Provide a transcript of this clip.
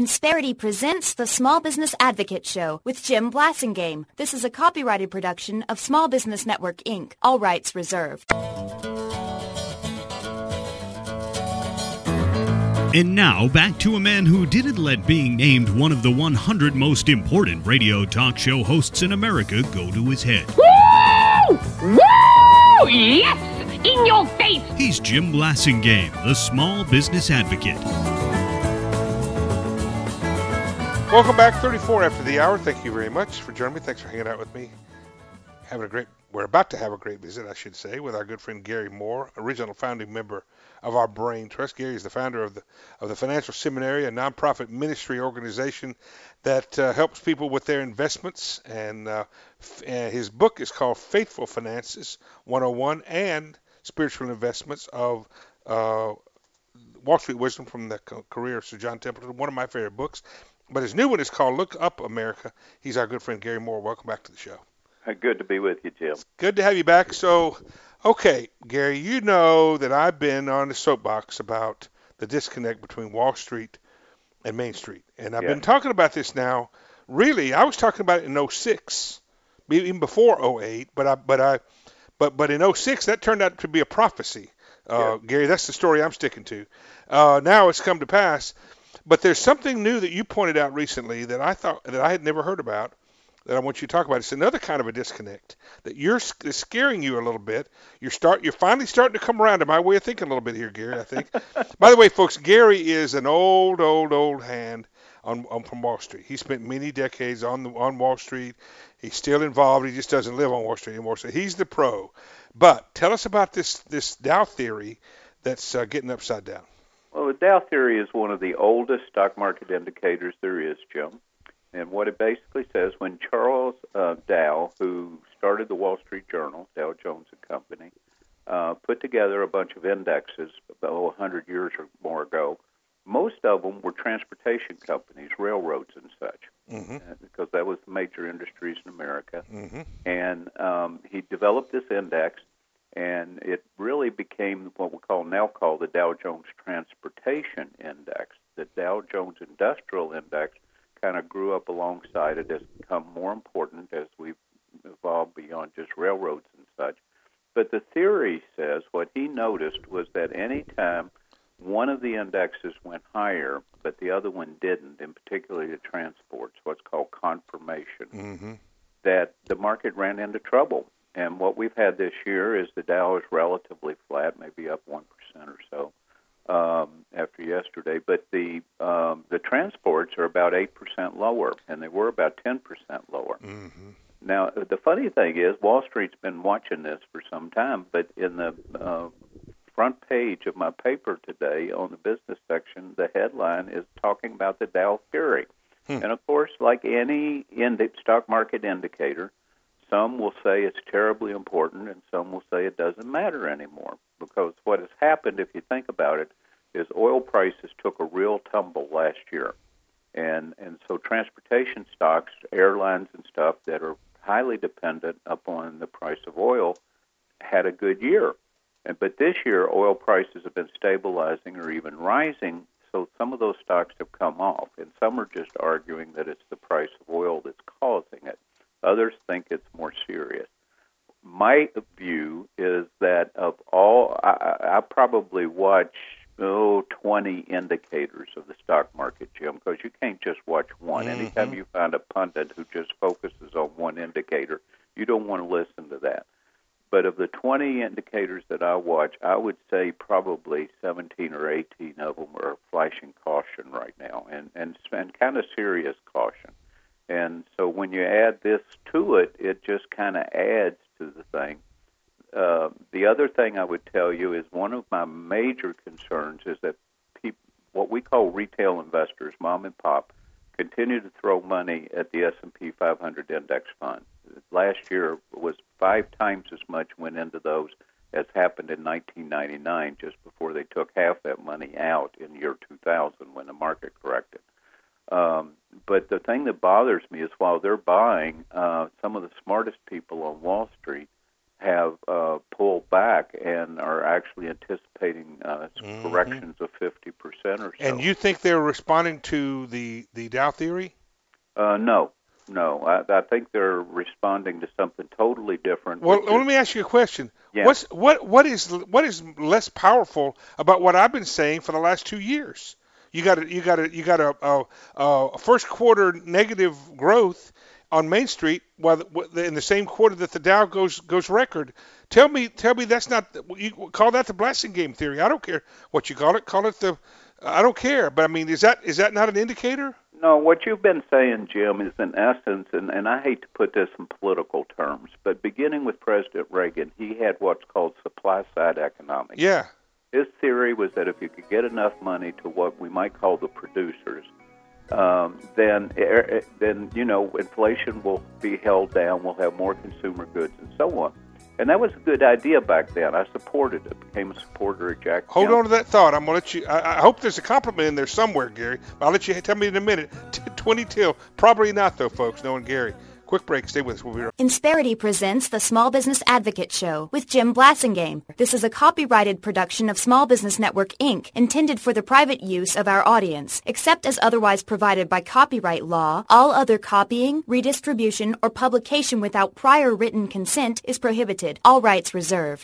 Insperity presents the Small Business Advocate Show with Jim Blasingame. This is a copyrighted production of Small Business Network, Inc. All rights reserved. And now, back to a man who didn't let being named one of the 100 most important radio talk show hosts in America go to his head. Woo! Woo! Yes! In your face! He's Jim Blasingame, the Small Business Advocate. Welcome back, 34 after the hour. Thank you very much for joining me. Thanks for hanging out with me. We're about to have a great visit, I should say, with our good friend Gary Moore, original founding member of our Brain Trust. Gary is the founder of the Financial Seminary, a nonprofit ministry organization that helps people with their investments. And his book is called Faithful Finances 101 and Spiritual Investments of Wall Street Wisdom from the career of Sir John Templeton, one of my favorite books. But his new one is called Look Up America. He's our good friend Gary Moore. Welcome back to the show. Good to be with you, Jim. It's good to have you back. So, okay, Gary, you know that I've been on the soapbox about the disconnect between Wall Street and Main Street. And I've been talking about this now. Really, I was talking about it in 06, even before 08, but in 06, that turned out to be a prophecy. Gary, that's the story I'm sticking to. Now it's come to pass. But there's something new that you pointed out recently that I thought that I had never heard about that I want you to talk about. It's another kind of a disconnect that is scaring you a little bit. You're finally starting to come around to my way of thinking a little bit here, Gary, I think. By the way, folks, Gary is an old hand from Wall Street. He spent many decades on Wall Street. He's still involved. He just doesn't live on Wall Street anymore. So he's the pro. But tell us about this Dow theory that's getting upside down. Well, the Dow theory is one of the oldest stock market indicators there is, Jim. And what it basically says, when Charles Dow, who started the Wall Street Journal, Dow Jones and Company, put together a bunch of indexes about 100 years or more ago, most of them were transportation companies, railroads and such, because that was the major industries in America. And he developed this index, and it really became what we now call the Dow Jones Transportation Index. The Dow Jones Industrial Index kind of grew up alongside it, has become more important as we've evolved beyond just railroads and such. But the theory says what he noticed was that any time one of the indexes went higher, but the other one didn't, in particularly the transports, what's called confirmation, that the market ran into trouble. And what we've had this year is the Dow is relatively flat, maybe up 1% or so after yesterday. But the transports are about 8% lower, and they were about 10% lower. Now, the funny thing is, Wall Street's been watching this for some time, but in the front page of my paper today on the business section, the headline is talking about the Dow theory. And, of course, like any stock market indicator, some will say it's terribly important, and some will say it doesn't matter anymore. Because what has happened, if you think about it, is oil prices took a real tumble last year. And so transportation stocks, airlines and stuff that are highly dependent upon the price of oil had a good year. But this year, oil prices have been stabilizing or even rising, so some of those stocks have come off. And some are just arguing that it's the price of oil that's causing it. Others think it's more serious. My view is that of all, I probably watch 20 indicators of the stock market, Jim, because you can't just watch one. Anytime you find a pundit who just focuses on one indicator, you don't want to listen to that. But of the 20 indicators that I watch, I would say probably 17 or 18 of them are flashing caution right now, and kind of serious caution. And so when you add this to it, it just kind of adds to the thing. The other thing I would tell you is one of my major concerns is that what we call retail investors, mom and pop, continue to throw money at the S&P 500 index fund. Last year was 5 times as much went into those as happened in 1999, just before they took half that money out in year 2000 when the market corrected. But the thing that bothers me is while they're buying, some of the smartest people on Wall Street have pulled back and are actually anticipating some corrections of 50% or so. And you think they're responding to the Dow theory? No. I think they're responding to something totally different. Well, let me ask you a question. Yeah. What is less powerful about what I've been saying for the last 2 years? You got a first quarter negative growth on Main Street, while in the same quarter that the Dow goes record. Tell me that's not, you call that the Blasingame theory. I don't care what you call it. I don't care. But I mean, is that not an indicator? No, what you've been saying, Jim, is in essence, and I hate to put this in political terms, but beginning with President Reagan, he had what's called supply-side economics. Yeah. His theory was that if you could get enough money to what we might call the producers, then inflation will be held down. We'll have more consumer goods and so on. And that was a good idea back then. I supported it. Became a supporter of Jack. Hold on to that thought. I'm gonna let you. I hope there's a compliment in there somewhere, Gary. I'll let you tell me in a minute. 20 till. Probably not, though, folks. Knowing Gary. Quick break. Stay with us. We'll be right back. Insperity presents the Small Business Advocate Show with Jim Blasingame. This is a copyrighted production of Small Business Network, Inc., intended for the private use of our audience. Except as otherwise provided by copyright law, all other copying, redistribution, or publication without prior written consent is prohibited. All rights reserved.